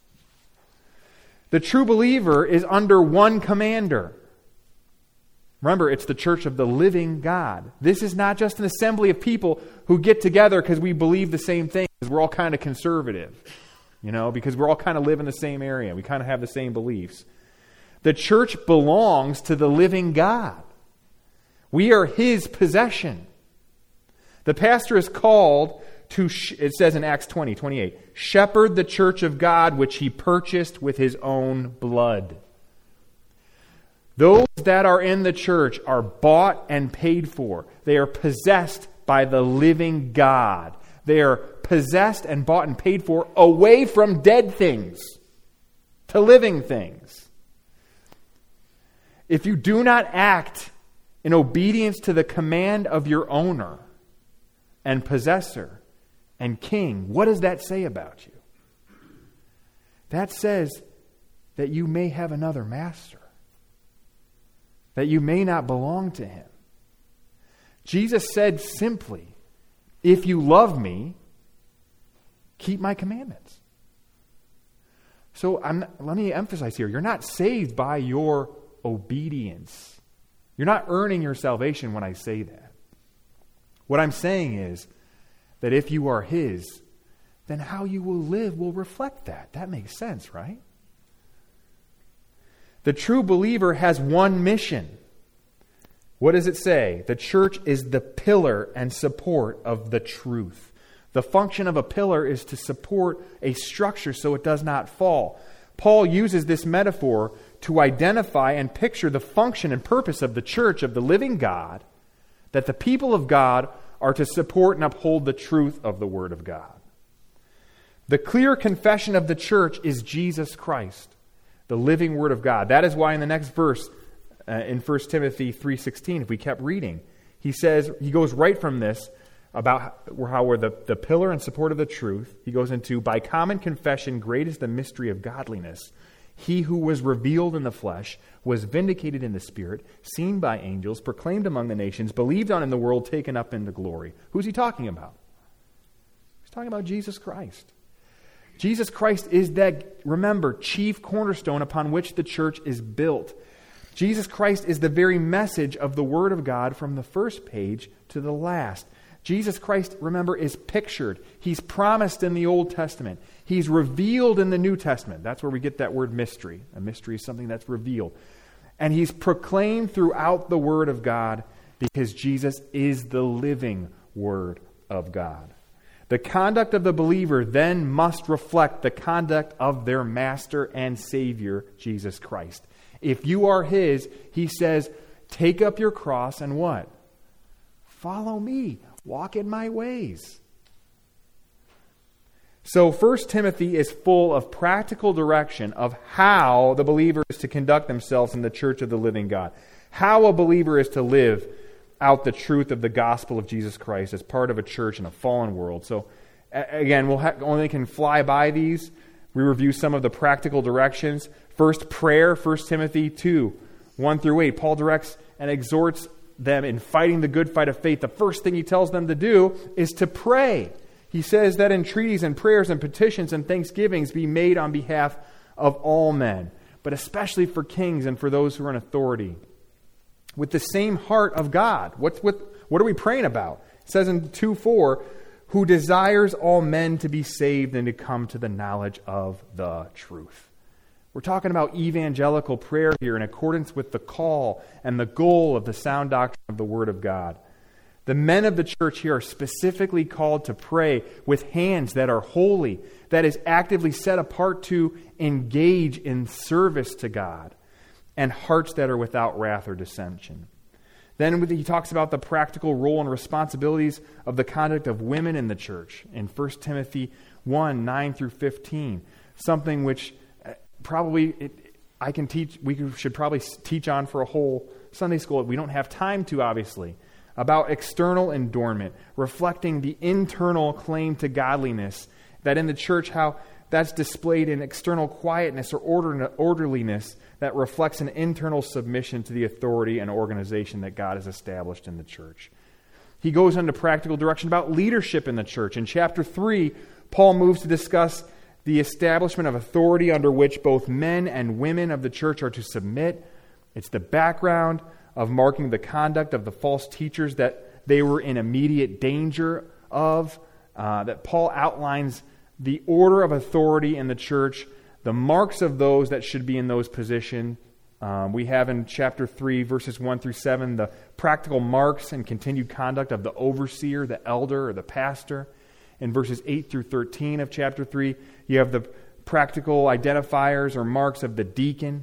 The true believer is under one commander. Remember, it's the church of the living God. This is not just an assembly of people who get together because we believe the same thing, because we're all kind of conservative, you know, because we're all kind of live in the same area. We kind of have the same beliefs. The church belongs to the living God. We are His possession. The pastor is called to, it says in Acts twenty, twenty-eight, shepherd the church of God which He purchased with His own blood. Those that are in the church are bought and paid for. They are possessed by the living God. They are possessed and bought and paid for away from dead things to living things. If you do not act in obedience to the command of your owner and possessor and king, what does that say about you? That says that you may have another master, that you may not belong to Him. Jesus said simply, if you love me, keep my commandments. So I'm not, let me emphasize here, you're not saved by your obedience. You're not earning your salvation when I say that. What I'm saying is that if you are His, then how you will live will reflect that. That makes sense, right? The true believer has one mission. What does it say? The church is the pillar and support of the truth. The function of a pillar is to support a structure so it does not fall. Paul uses this metaphor to identify and picture the function and purpose of the church of the living God, that the people of God are to support and uphold the truth of the Word of God. The clear confession of the church is Jesus Christ, the living Word of God. That is why in the next verse, uh, in First Timothy three sixteen, if we kept reading, he says, he goes right from this about how we're the, the pillar and support of the truth. He goes into, by common confession, great is the mystery of godliness. He who was revealed in the flesh, was vindicated in the Spirit, seen by angels, proclaimed among the nations, believed on in the world, taken up into glory. Who's he talking about? He's talking about Jesus Christ. Jesus Christ is that, remember, chief cornerstone upon which the church is built. Jesus Christ is the very message of the Word of God from the first page to the last. Jesus Christ, remember, is pictured. He's promised in the Old Testament. He's revealed in the New Testament. That's where we get that word mystery. A mystery is something that's revealed. And He's proclaimed throughout the Word of God because Jesus is the living Word of God. The conduct of the believer then must reflect the conduct of their Master and Savior, Jesus Christ. If you are His, He says, take up your cross and what? Follow me. Walk in my ways. So First Timothy is full of practical direction of how the believer is to conduct themselves in the church of the living God. How a believer is to live out the truth of the gospel of Jesus Christ as part of a church in a fallen world. So again, we'll ha- only can fly by these. We review some of the practical directions. First, prayer, First Timothy two, one through eight. Paul directs and exhorts them in fighting the good fight of faith. The first thing he tells them to do is to pray. He says that entreaties and prayers and petitions and thanksgivings be made on behalf of all men, but especially for kings and for those who are in authority, with the same heart of God. What's with, what are we praying about? It says in two four, who desires all men to be saved and to come to the knowledge of the truth. We're talking about evangelical prayer here in accordance with the call and the goal of the sound doctrine of the Word of God. The men of the church here are specifically called to pray with hands that are holy, that is actively set apart to engage in service to God, and hearts that are without wrath or dissension. Then he talks about the practical role and responsibilities of the conduct of women in the church in First Timothy one, nine through fifteen, something which probably it, I can teach, we should probably teach on for a whole Sunday school. We don't have time to, obviously. About external adornment, reflecting the internal claim to godliness, that in the church, how that's displayed in external quietness or order, orderliness that reflects an internal submission to the authority and organization that God has established in the church. He goes into practical direction about leadership in the church. In chapter three, Paul moves to discuss the establishment of authority under which both men and women of the church are to submit. It's the background of marking the conduct of the false teachers that they were in immediate danger of, uh, that Paul outlines the order of authority in the church, the marks of those that should be in those positions. Um, we have in chapter three, verses one through seven, the practical marks and continued conduct of the overseer, the elder, or the pastor. In verses eight through thirteen of chapter three, you have the practical identifiers or marks of the deacon.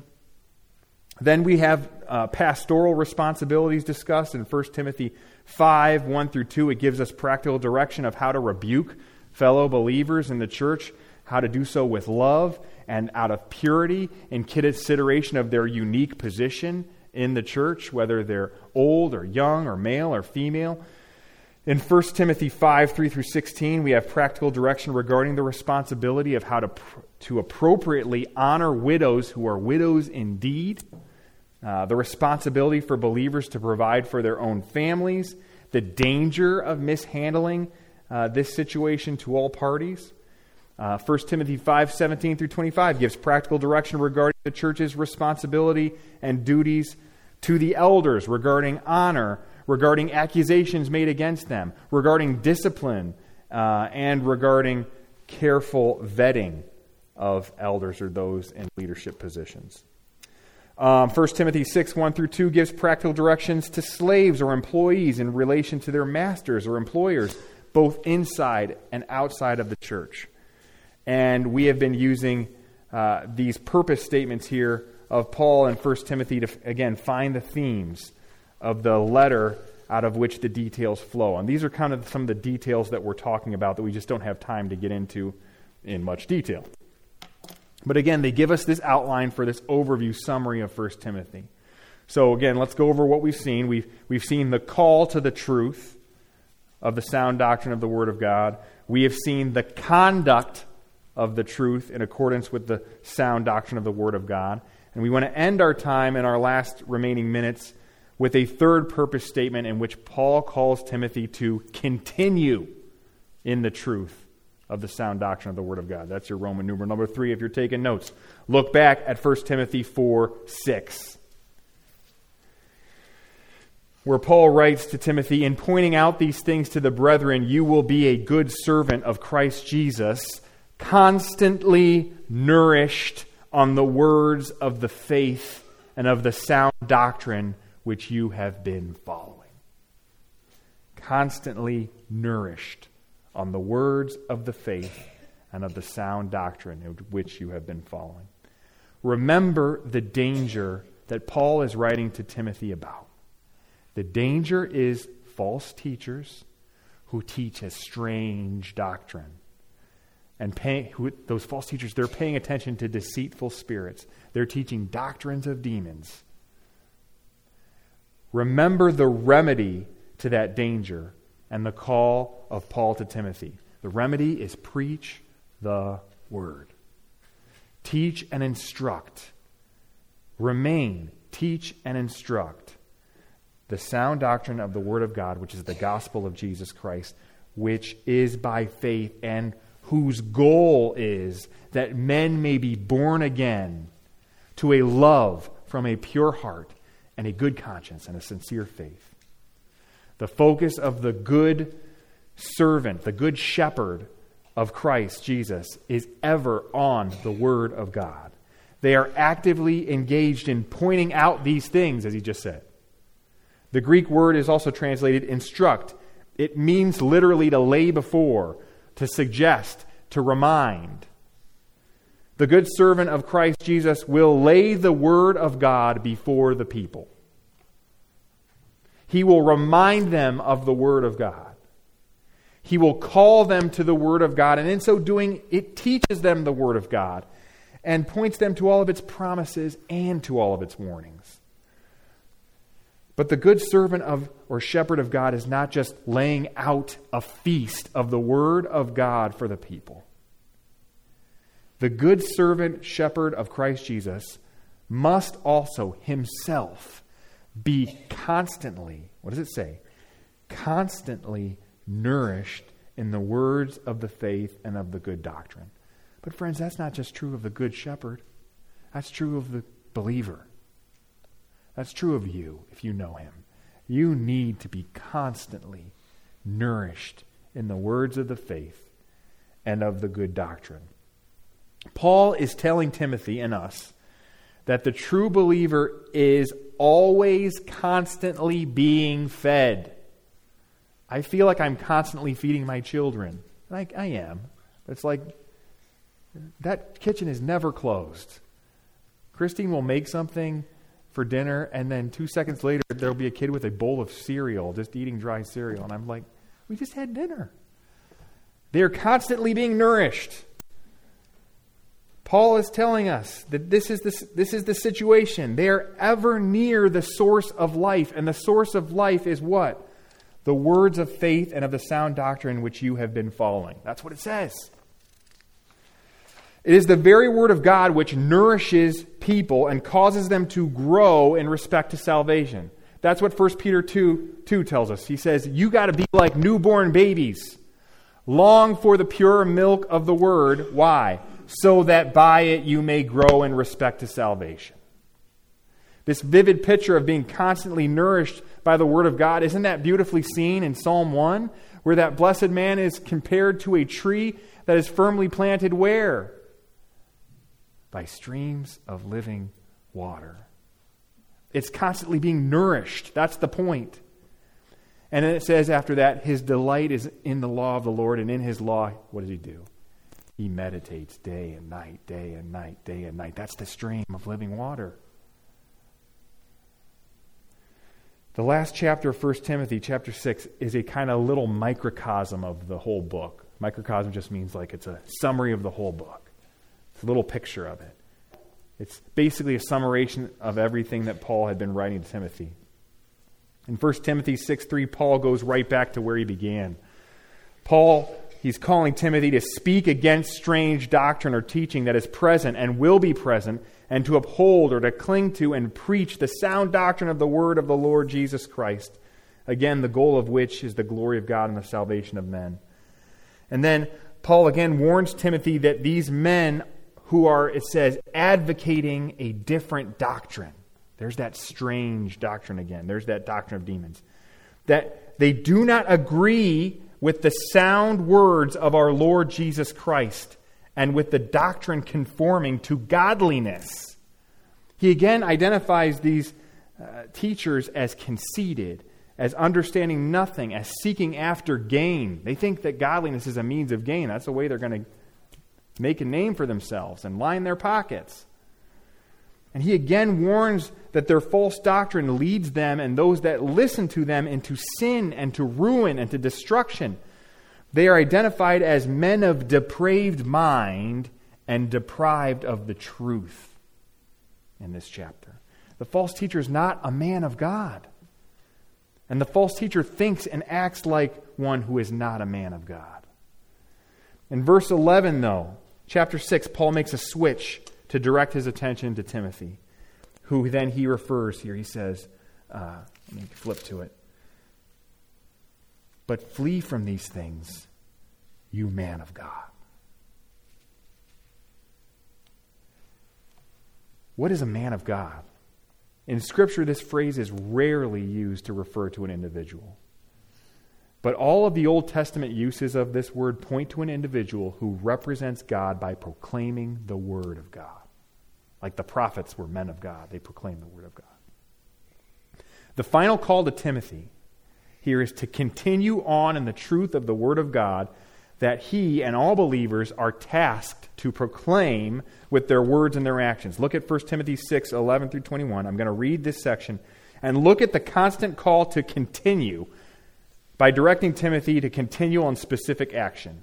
Then we have uh, pastoral responsibilities discussed in First Timothy five, one through two. It gives us practical direction of how to rebuke fellow believers in the church, how to do so with love and out of purity, in consideration of their unique position in the church, whether they're old or young or male or female. In First Timothy five, three through sixteen, we have practical direction regarding the responsibility of how to, to appropriately honor widows who are widows indeed, uh, the responsibility for believers to provide for their own families, the danger of mishandling uh, this situation to all parties. Uh, First Timothy five, seventeen through twenty-five gives practical direction regarding the church's responsibility and duties to the elders regarding honor, regarding accusations made against them, regarding discipline, uh, and regarding careful vetting of elders or those in leadership positions. Um, First Timothy six, one through two gives practical directions to slaves or employees in relation to their masters or employers, both inside and outside of the church. And we have been using uh, these purpose statements here of Paul in First Timothy to, again, find the themes of the letter out of which the details flow. And these are kind of some of the details that we're talking about that we just don't have time to get into in much detail. But again, they give us this outline for this overview summary of First Timothy. So again, let's go over what we've seen. We've, we've seen the call to the truth of the sound doctrine of the Word of God. We have seen the conduct of the truth in accordance with the sound doctrine of the Word of God. And we want to end our time in our last remaining minutes with a third purpose statement in which Paul calls Timothy to continue in the truth of the sound doctrine of the Word of God. That's your Roman numeral number three if you're taking notes. Look back at First Timothy four, six, where Paul writes to Timothy, "In pointing out these things to the brethren, you will be a good servant of Christ Jesus, constantly nourished on the words of the faith and of the sound doctrine which you have been following." Constantly nourished on the words of the faith and of the sound doctrine which you have been following. Remember the danger that Paul is writing to Timothy about. The danger is false teachers who teach a strange doctrine. And pay, who, those false teachers, they're paying attention to deceitful spirits. They're teaching doctrines of demons. Remember the remedy to that danger and the call of Paul to Timothy. The remedy is preach the word. Teach and instruct. Remain, teach and instruct the sound doctrine of the Word of God, which is the gospel of Jesus Christ, which is by faith and whose goal is that men may be born again to a love from a pure heart and a good conscience and a sincere faith. The focus of the good servant, the good shepherd of Christ Jesus, is ever on the Word of God. They are actively engaged in pointing out these things, as he just said. The Greek word is also translated instruct. It means literally to lay before, to suggest, to remind. The good servant of Christ Jesus will lay the Word of God before the people. He will remind them of the Word of God. He will call them to the Word of God, and in so doing, it teaches them the Word of God and points them to all of its promises and to all of its warnings. But the good servant of or shepherd of God is not just laying out a feast of the Word of God for the people. The good servant shepherd of Christ Jesus must also himself be constantly, what does it say? Constantly nourished in the words of the faith and of the good doctrine. But friends, that's not just true of the good shepherd. That's true of the believer. That's true of you if you know him. You need to be constantly nourished in the words of the faith and of the good doctrine. Paul is telling Timothy and us that the true believer is always constantly being fed. I feel like I'm constantly feeding my children. Like I am. It's like that kitchen is never closed. Christine will make something for dinner, and then two seconds later, there'll be a kid with a bowl of cereal, just eating dry cereal. And I'm like, we just had dinner. They're constantly being nourished. Paul is telling us that this is the, this is the situation. They are ever near the source of life. And the source of life is what? The words of faith and of the sound doctrine which you have been following. That's what it says. It is the very Word of God which nourishes people and causes them to grow in respect to salvation. That's what First Peter two, two tells us. He says, you got to be like newborn babies. Long for the pure milk of the Word. Why? So that by it you may grow in respect to salvation. This vivid picture of being constantly nourished by the Word of God, isn't that beautifully seen in Psalm one, where that blessed man is compared to a tree that is firmly planted where? By streams of living water. It's constantly being nourished. That's the point. And then it says after that, his delight is in the law of the Lord, and in his law, what does he do? He meditates day and night, day and night, day and night. That's the stream of living water. The last chapter of First Timothy, chapter six, is a kind of little microcosm of the whole book. Microcosm just means like it's a summary of the whole book. It's a little picture of it. It's basically a summation of everything that Paul had been writing to Timothy. In First Timothy six three, Paul goes right back to where he began. Paul, he's calling Timothy to speak against strange doctrine or teaching that is present and will be present, and to uphold or to cling to and preach the sound doctrine of the word of the Lord Jesus Christ. Again, the goal of which is the glory of God and the salvation of men. And then Paul again warns Timothy that these men who are, it says, advocating a different doctrine. There's that strange doctrine again. There's that doctrine of demons. That they do not agree with the sound words of our Lord Jesus Christ and with the doctrine conforming to godliness. He again identifies these uh, teachers as conceited, as understanding nothing, as seeking after gain. They think that godliness is a means of gain. That's the way they're going to make a name for themselves and line their pockets. And he again warns that their false doctrine leads them and those that listen to them into sin and to ruin and to destruction. They are identified as men of depraved mind and deprived of the truth in this chapter. The false teacher is not a man of God. And the false teacher thinks and acts like one who is not a man of God. In verse eleven, though, chapter six, Paul makes a switch to direct his attention to Timothy, who then he refers here. He says, uh, let me flip to it. But flee from these things, you man of God. What is a man of God? In Scripture, this phrase is rarely used to refer to an individual. But all of the Old Testament uses of this word point to an individual who represents God by proclaiming the word of God. Like the prophets were men of God. They proclaimed the word of God. The final call to Timothy here is to continue on in the truth of the word of God that he and all believers are tasked to proclaim with their words and their actions. Look at First Timothy six, eleven through twenty-one. I'm going to read this section and look at the constant call to continue by directing Timothy to continue on specific action.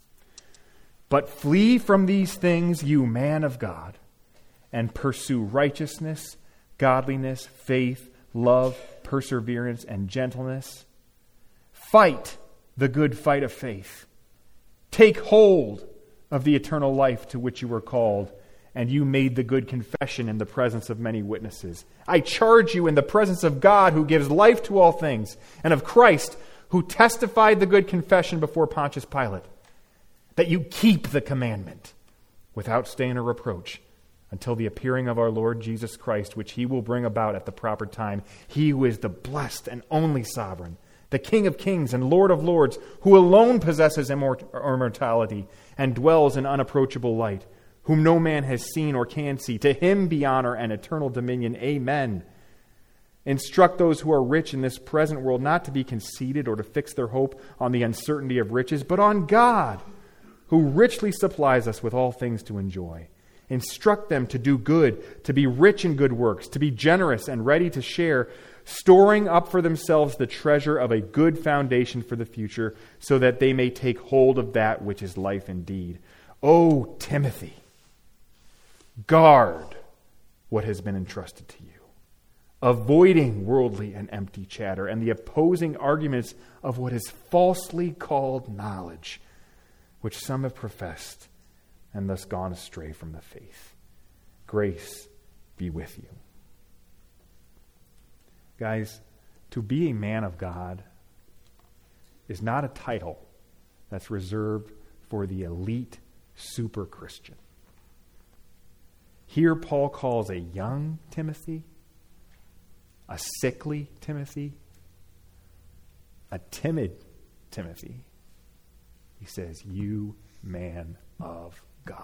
But flee from these things, you man of God, and pursue righteousness, godliness, faith, love, perseverance, and gentleness. Fight the good fight of faith. Take hold of the eternal life to which you were called, and you made the good confession in the presence of many witnesses. I charge you in the presence of God, who gives life to all things, and of Christ, who testified the good confession before Pontius Pilate, that you keep the commandment without stain or reproach until the appearing of our Lord Jesus Christ, which he will bring about at the proper time. He who is the blessed and only sovereign, the King of kings and Lord of lords, who alone possesses immort- immortality and dwells in unapproachable light, whom no man has seen or can see. To him be honor and eternal dominion. Amen. Instruct those who are rich in this present world not to be conceited or to fix their hope on the uncertainty of riches, but on God, who richly supplies us with all things to enjoy. Instruct them to do good, to be rich in good works, to be generous and ready to share, storing up for themselves the treasure of a good foundation for the future, so that they may take hold of that which is life indeed. O Timothy, guard what has been entrusted to you, avoiding worldly and empty chatter and the opposing arguments of what is falsely called knowledge, which some have professed and thus gone astray from the faith. Grace be with you. Guys, to be a man of God is not a title that's reserved for the elite super Christian. Here Paul calls a young Timothy, a sickly Timothy, a timid Timothy. He says, you man of God.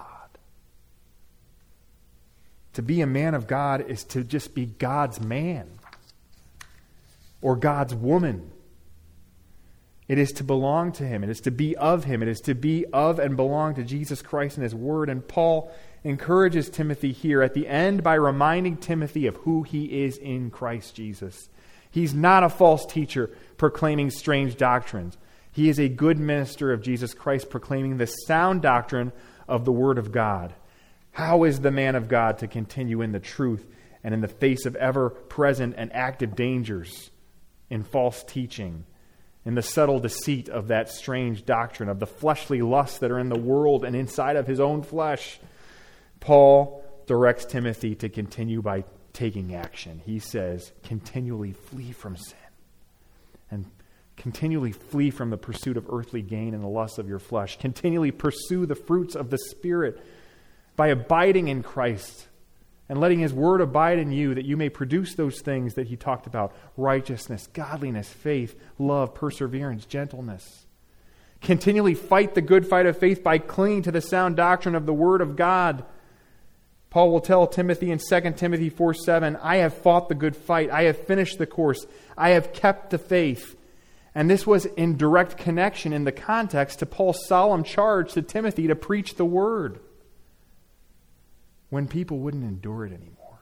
To be a man of God is to just be God's man or God's woman. It is to belong to him. It is to be of him. It is to be of and belong to Jesus Christ and his word. And Paul encourages Timothy here at the end by reminding Timothy of who he is in Christ Jesus. He's not a false teacher proclaiming strange doctrines. He is a good minister of Jesus Christ proclaiming the sound doctrine of the Word of God. How is the man of God to continue in the truth and in the face of ever-present and active dangers in false teaching, in the subtle deceit of that strange doctrine, of the fleshly lusts that are in the world and inside of his own flesh? Paul directs Timothy to continue by taking action. He says, continually flee from sin and continually flee from the pursuit of earthly gain and the lusts of your flesh. Continually pursue the fruits of the Spirit by abiding in Christ and letting his word abide in you, that you may produce those things that he talked about: righteousness, godliness, faith, love, perseverance, gentleness. Continually fight the good fight of faith by clinging to the sound doctrine of the word of God. Paul will tell Timothy in Second Timothy four seven, I have fought the good fight, I have finished the course, I have kept the faith. And this was in direct connection in the context to Paul's solemn charge to Timothy to preach the word when people wouldn't endure it anymore.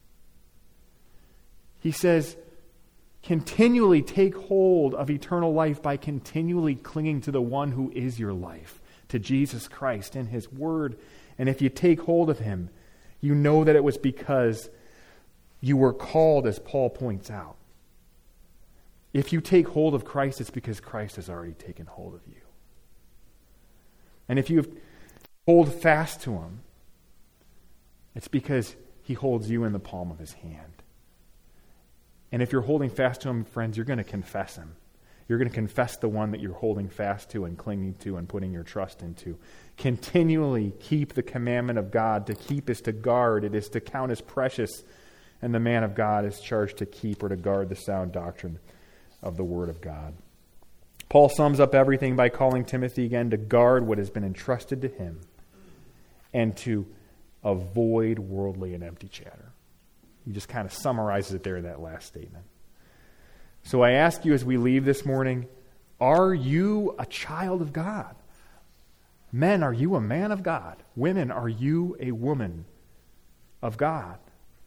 He says, continually take hold of eternal life by continually clinging to the one who is your life, to Jesus Christ and his word. And if you take hold of him, you know that it was because you were called, as Paul points out. If you take hold of Christ, it's because Christ has already taken hold of you. And if you hold fast to him, it's because he holds you in the palm of his hand. And if you're holding fast to him, friends, you're going to confess him. You're going to confess the one that you're holding fast to and clinging to and putting your trust into. Continually keep the commandment of God. To keep is to guard. It is to count as precious. And the man of God is charged to keep or to guard the sound doctrine of the Word of God. Paul sums up everything by calling Timothy again to guard what has been entrusted to him and to avoid worldly and empty chatter. He just kind of summarizes it there in that last statement. So I ask you as we leave this morning, are you a child of God? Men, are you a man of God? Women, are you a woman of God?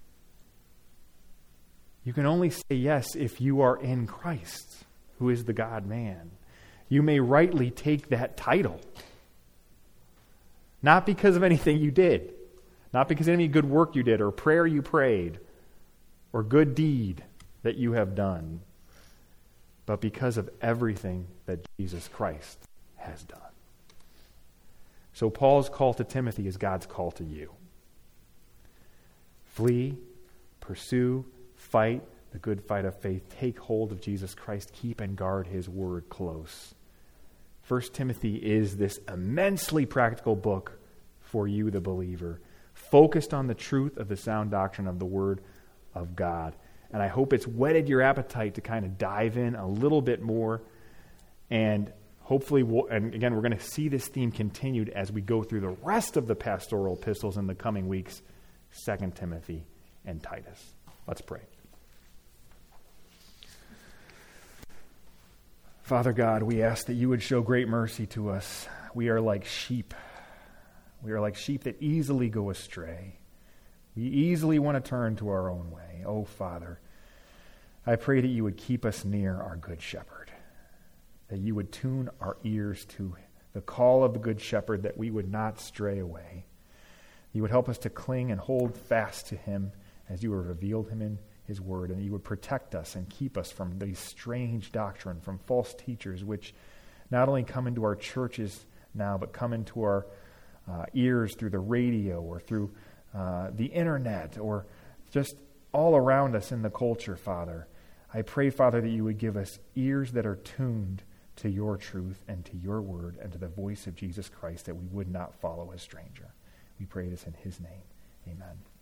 You can only say yes if you are in Christ, who is the God-man. You may rightly take that title. Not because of anything you did, not because of any good work you did, or prayer you prayed, or good deed that you have done, but because of everything that Jesus Christ has done. So Paul's call to Timothy is God's call to you. Flee, pursue, fight the good fight of faith. Take hold of Jesus Christ. Keep and guard his word close. First Timothy is this immensely practical book for you, the believer, focused on the truth of the sound doctrine of the word of God. And I hope it's whetted your appetite to kind of dive in a little bit more. And hopefully, we'll, and again, we're going to see this theme continued as we go through the rest of the pastoral epistles in the coming weeks, Second Timothy and Titus. Let's pray. Father God, we ask that you would show great mercy to us. We are like sheep. We are like sheep that easily go astray. We easily want to turn to our own way. Oh, Father, I pray that you would keep us near our good shepherd, that you would tune our ears to the call of the good shepherd, that we would not stray away. You would help us to cling and hold fast to him as you have revealed him in his word, and you would protect us and keep us from these strange doctrine, from false teachers, which not only come into our churches now, but come into our uh, ears through the radio or through uh, the internet or just all around us in the culture, Father. I pray, Father, that you would give us ears that are tuned to your truth and to your word and to the voice of Jesus Christ, that we would not follow a stranger. We pray this in his name. Amen.